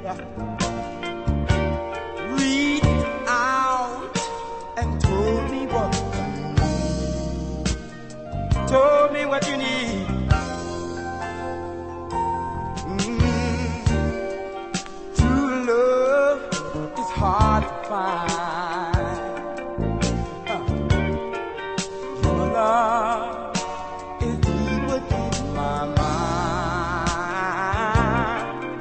reached out and told me what you need. True love is hard to find. Your love